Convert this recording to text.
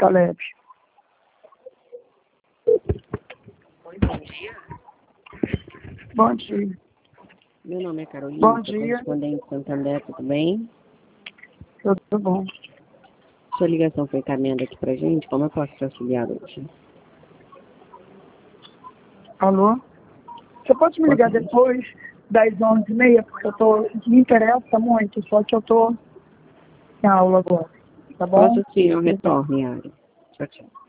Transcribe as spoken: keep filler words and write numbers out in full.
Caleb. Oi, bom dia. Bom dia. Meu nome é Carolina, Bom sou dia. correspondente Santander, tudo bem? Tudo bom. Sua ligação foi encaminhada aqui pra gente, como eu posso te auxiliar hoje? Alô? Você pode me ligar Posso? depois das onze e meia, porque eu tô, me interessa muito, só que eu tô em aula agora, tá bom? Posso sim, eu retorno, Yara. Tchau, tchau.